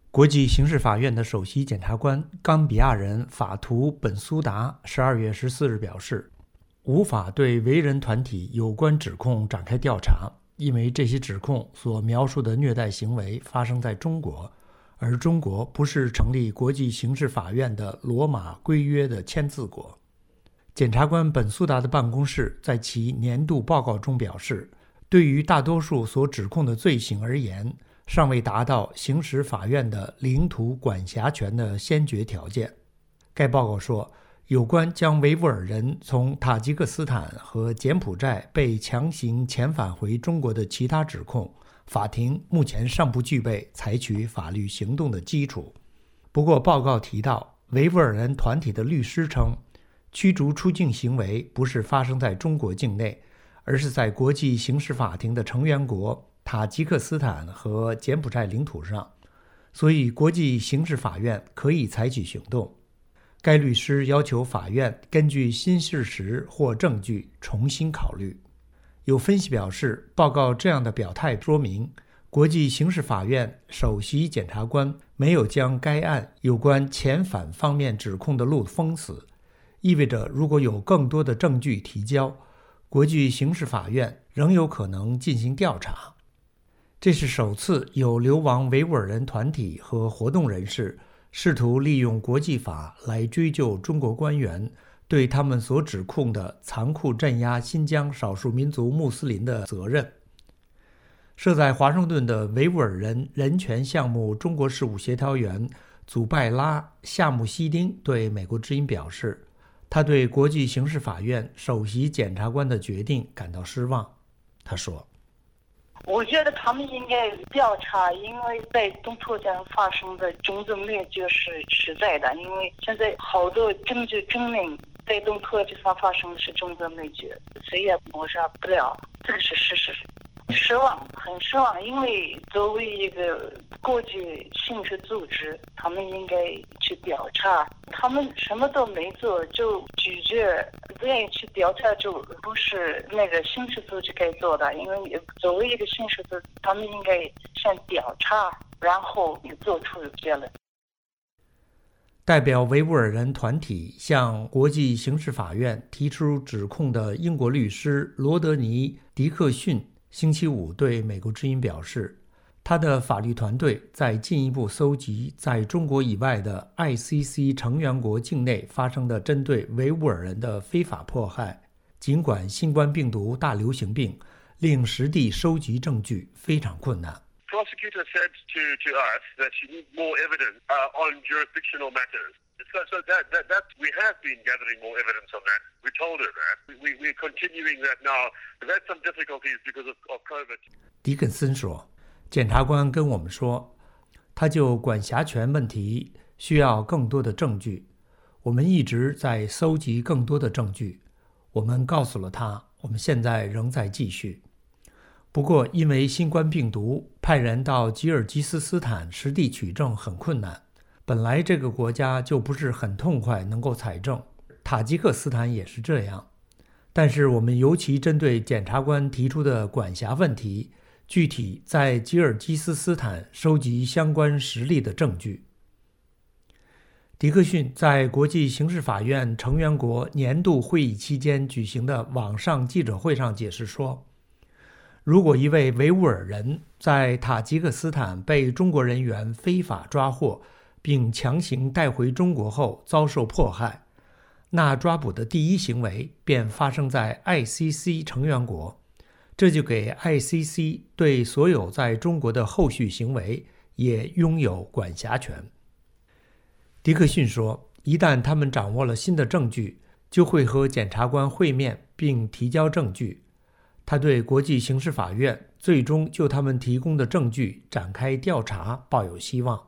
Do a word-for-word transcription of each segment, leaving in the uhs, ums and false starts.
国际刑事法院的首席检察官冈比亚人法图本苏达十二月十四日表示，无法对维人团体有关指控展开调查，因为这些指控所描述的虐待行为发生在中国，而中国不是成立国际刑事法院的罗马规约的签字国。检察官本苏达的办公室在其年度报告中表示，对于大多数所指控的罪行而言，尚未达到行使法院的领土管辖权的先决条件。该报告说，有关将维吾尔人从塔吉克斯坦和柬埔寨被强行遣返回中国的其他指控，法庭目前尚不具备采取法律行动的基础。不过报告提到，维吾尔人团体的律师称，驱逐出境行为不是发生在中国境内，而是在国际刑事法庭的成员国塔吉克斯坦和柬埔寨领土上，所以国际刑事法院可以采取行动。该律师要求法院根据新事实或证据重新考虑。有分析表示，报告这样的表态说明，国际刑事法院首席检察官没有将该案有关遣返方面指控的路封死，意味着如果有更多的证据提交，国际刑事法院仍有可能进行调查。这是首次有流亡维吾尔人团体和活动人士试图利用国际法来追究中国官员对他们所指控的残酷镇压新疆少数民族穆斯林的责任。设在华盛顿的维吾尔人人权项目中国事务协调员祖拜拉·夏穆希丁对美国之音表示，他对国际刑事法院首席检察官的决定感到失望。他说， 我觉得他们应该调查，因为在东突厥发生的种族灭绝是实在的，因为现在好多证据证明在东突厥上发生的是种族灭绝，谁也抹杀不了，这个是事实。失望，很失望，因为作为一个国际刑事组织，他们应该去调查，他们什么都没做就拒绝不愿意去调查，就不是那个刑事组织该做的。因为作为一个刑事组织，他们应该先调查，然后做出结论。 代表维吾尔人团体向国际刑事法院提出指控的英国律师罗德尼·迪克逊星期五对美国之音表示，他的法律团队在进一步搜集在中国以外的 I C C 成员国境内发生的针对维吾尔人的非法迫害。尽管新冠病毒大流行病令实地收集证据非常困难。 Prosecutor said to, to us that she needs more evidence uh, on jurisdictional matters. So, so that, that, that we have been gathering more evidence on that. We told her that. We, we're continuing that now. We've had some difficulties because of, of COVID. 迪肯森说，检察官跟我们说，他就管辖权问题需要更多的证据。我们一直在搜集更多的证据。我们告诉了他，我们现在仍在继续。不过，因为新冠病毒，派人到吉尔吉斯斯坦实地取证很困难。本来这个国家就不是很痛快能够采证，塔吉克斯坦也是这样。但是我们尤其针对检察官提出的管辖问题，具体在吉尔吉斯斯坦收集相关实例的证据。迪克逊在国际刑事法院成员国年度会议期间举行的网上记者会上解释说，如果一位维吾尔人在塔吉克斯坦被中国人员非法抓获并强行带回中国后遭受迫害，那抓捕的第一行为便发生在 I C C 成员国，这就给 I C C 对所有在中国的后续行为也拥有管辖权。迪克逊说，一旦他们掌握了新的证据，就会和检察官会面并提交证据。他对国际刑事法院最终就他们提供的证据展开调查抱有希望。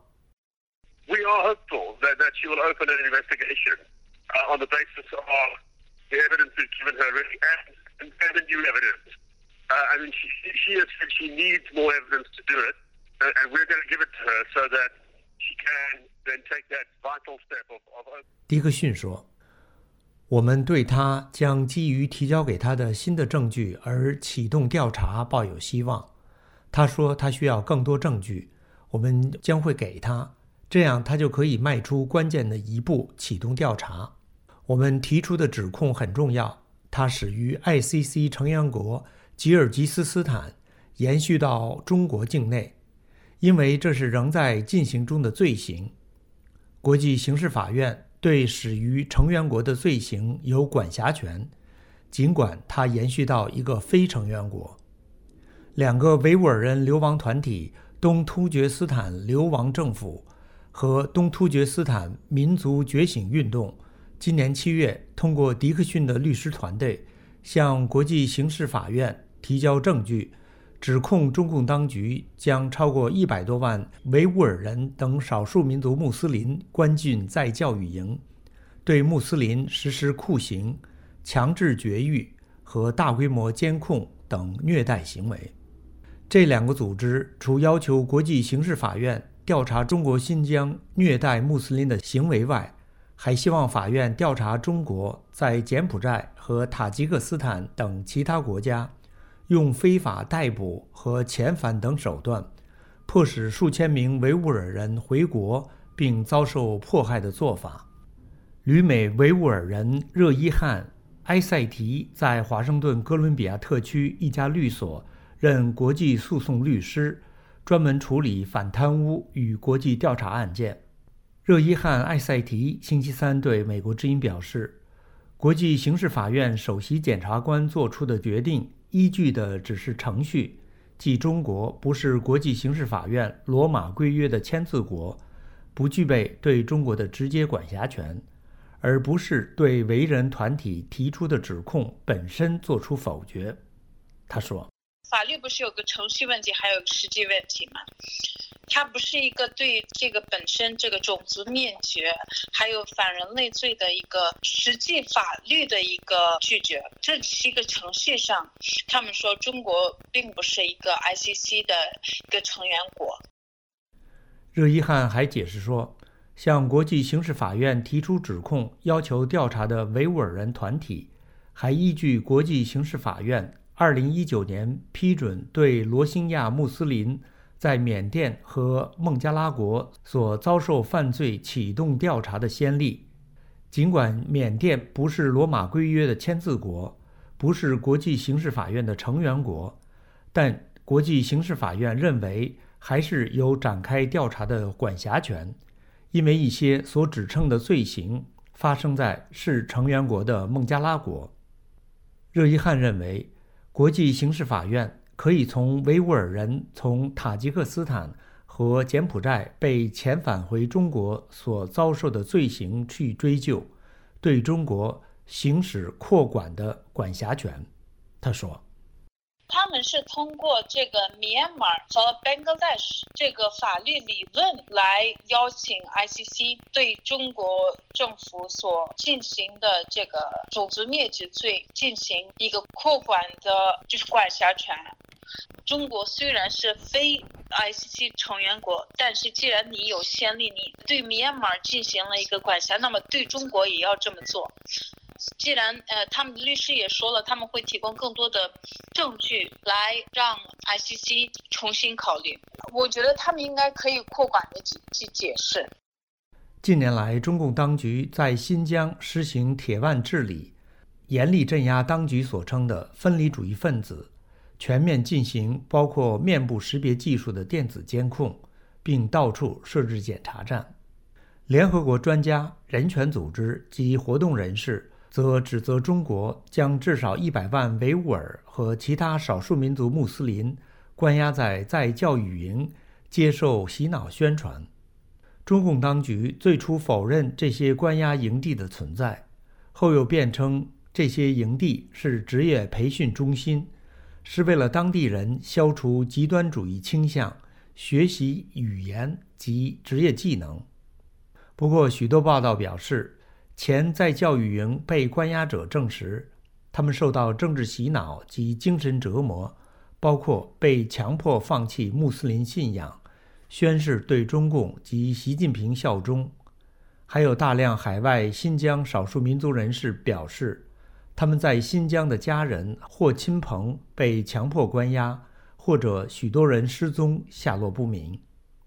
We are hopeful that, that she will open an investigation uh, on the basis of the evidence we've given her already and, and, and the new evidence. Uh, I mean, she, she has said she needs more evidence to do it, and, and we're going to give it to her so that she can then take that vital step of, of opening. 迪克逊说，我们对他将基于提交给他的新的证据而启动调查抱有希望。他说他需要更多证据， 我们将会给他，这样他就可以迈出关键的一步，启动调查。我们提出的指控很重要，它始于 I C C 成员国吉尔吉斯斯坦，延续到中国境内，因为这是仍在进行中的罪行。国际刑事法院对始于成员国的罪行有管辖权，尽管它延续到一个非成员国。两个维吾尔人流亡团体东突厥斯坦流亡政府和东突厥斯坦民族觉醒运动今年七月通过迪克逊的律师团队向国际刑事法院提交证据，指控中共当局将超过一百多万维吾尔人等少数民族穆斯林关进再教育营，对穆斯林实施酷刑、强制绝育和大规模监控等虐待行为。这两个组织除要求国际刑事法院调查中国新疆虐待穆斯林的行为外，还希望法院调查中国在柬埔寨和塔吉克斯坦等其他国家用非法逮捕和遣返等手段，迫使数千名维吾尔人回国并遭受迫害的做法。旅美维吾尔人热伊汉·埃塞提在华盛顿哥伦比亚特区一家律所任国际诉讼律师，专门处理反贪污与国际调查案件。热伊汉·埃塞提星期三对美国之音表示，国际刑事法院首席检察官做出的决定依据的只是程序，即中国不是国际刑事法院罗马规约的签字国，不具备对中国的直接管辖权，而不是对维人团体提出的指控本身做出否决。他说， 法律不是有个程序问题还有个实际问题吗？它不是一个对这个本身这个种族灭绝还有反人类罪的一个实际法律的一个拒绝，这是一个程序上，他们说中国并不是一个 I C C 的一个成员国。 热伊汉还解释说，向国际刑事法院提出指控要求调查的维吾尔人团体还依据国际刑事法院二零一九年批准对罗兴亚穆斯林在缅甸和孟加拉国所遭受犯罪启动调查的先例。尽管缅甸不是罗马规约的签字国，不是国际刑事法院的成员国，但国际刑事法院认为还是有展开调查的管辖权，因为一些所指称的罪行发生在是成员国的孟加拉国。热伊汉认为，国际刑事法院可以从维吾尔人从塔吉克斯坦和柬埔寨被遣返回中国所遭受的罪行去追究，对中国行使扩管的管辖权。他说， 他们是通过这个 Myanmar 和 Bangladesh 这个法律理论来邀请 I C C 对中国政府所进行的这个种族灭绝罪进行一个扩管的就是管辖权。中国虽然是非 I C C 成员国，但是既然你有先例，你对 Myanmar 进行了一个管辖，那么对中国也要这么做。既然呃，他们的律师也说了，他们会提供更多的证据来让 I C C 重新考虑。我觉得他们应该可以扩管的去解释。 近年来，中共当局在新疆实行铁腕治理，严厉镇压当局所称的分离主义分子，全面进行包括面部识别技术的电子监控，并到处设置检查站。联合国专家、人权组织及活动人士则指责中国将至少一百万维吾尔和其他少数民族穆斯林关押在再教育营，接受洗脑宣传。中共当局最初否认这些关押营地的存在，后又辩称这些营地是职业培训中心，是为了当地人消除极端主义倾向，学习语言及职业技能。不过，许多报道表示，前在教育营被关押者证实，他们受到政治洗脑及精神折磨，包括被强迫放弃穆斯林信仰，宣誓对中共及习近平效忠。还有大量海外新疆少数民族人士表示，他们在新疆的家人或亲朋被强迫关押，或者许多人失踪，下落不明。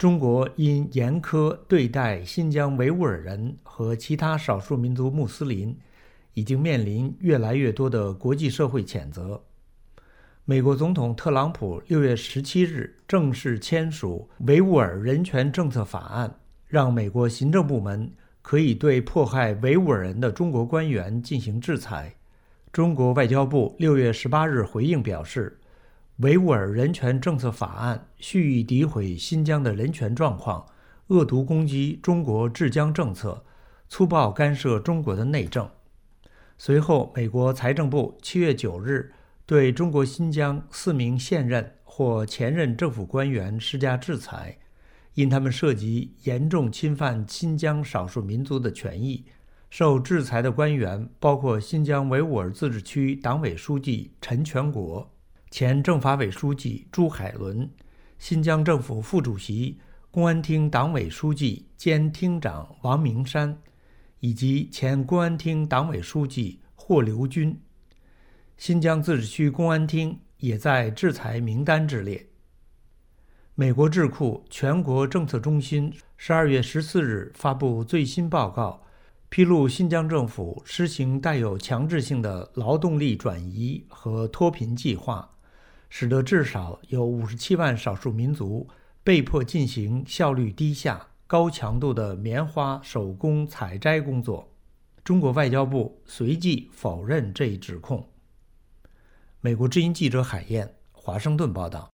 中国因严苛对待新疆维吾尔人和其他少数民族穆斯林，已经面临越来越多的国际社会谴责。美国总统特朗普六月十七日正式签署维吾尔人权政策法案，让美国行政部门可以对迫害维吾尔人的中国官员进行制裁。中国外交部六月十八日回应表示，维吾尔人权政策法案蓄意诋毁新疆的人权状况，恶毒攻击中国治疆政策，粗暴干涉中国的内政。随后，美国财政部七月九日对中国新疆四名现任或前任政府官员施加制裁，因他们涉及严重侵犯新疆少数民族的权益。受制裁的官员包括新疆维吾尔自治区党委书记陈全国、前政法委书记朱海伦、新疆政府副主席、公安厅党委书记兼厅长王明山，以及前公安厅党委书记霍留军。新疆自治区公安厅也在制裁名单之列。美国智库全国政策中心十二月十四日发布最新报告，披露新疆政府施行带有强制性的劳动力转移和脱贫计划，使得至少有五十七万少数民族被迫进行效率低下、高强度的棉花手工采摘工作。中国外交部随即否认这一指控。美国之音记者海燕，华盛顿报道。